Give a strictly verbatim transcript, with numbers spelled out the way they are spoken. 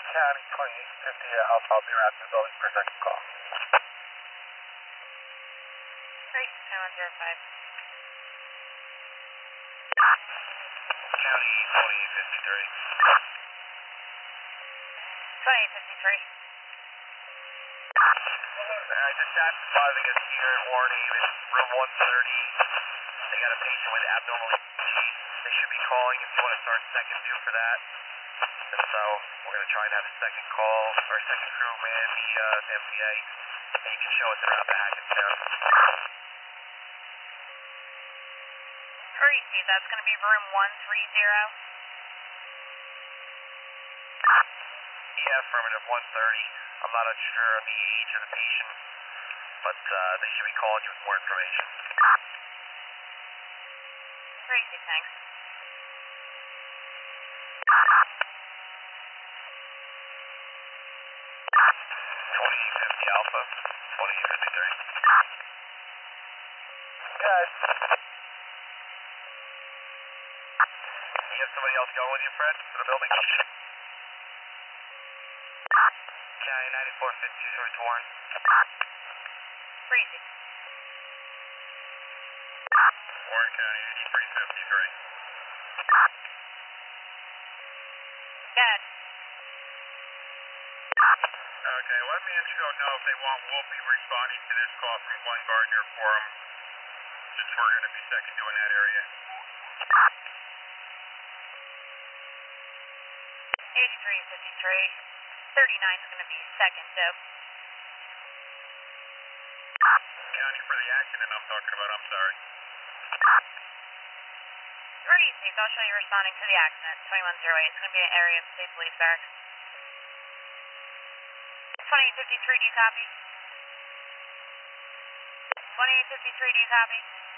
County twenty-eight fifty Alpha, I'll be around the building for a second call. Great, nine one zero five. County twenty-eight fifty-three. twenty-eight fifty-three. Alright, dispatch responding as here in Warren Haven, room one thirty. They got a patient with abdominal E K G. They should be calling if you want to start second due for that. And so we're going to try and have a second call, or second crew man, the uh, M P A, and you can show us around the Hackettstown. Crazy, that's going to be room one three zero. Yeah, affirmative, one thirty. I'm not unsure of the age of the patient, but uh, they should be calling you with more information. Crazy, thanks. twenty-eight fifty Alpha, twenty-eight fifty-three. Guys. You have somebody else going with you, Fred, to the building? County ninety-four fifty-two, George Warren. Crazy. Warren County eighty-three fifty-three. Good. Okay, let Mansfield know if they want. We'll be responding to this call from Glen Gardner for them, since we're going to be second doing that area. eighty-three fifty-three. thirty-nine is going to be second, though. County for the accident I'm talking about, I'm sorry. Crazy, so I'll show you responding to the accident. twenty-one oh eight, it's going to be an area of State Police Barracks. twenty-eight fifty-three, do you copy? twenty-eight fifty-three, do you copy?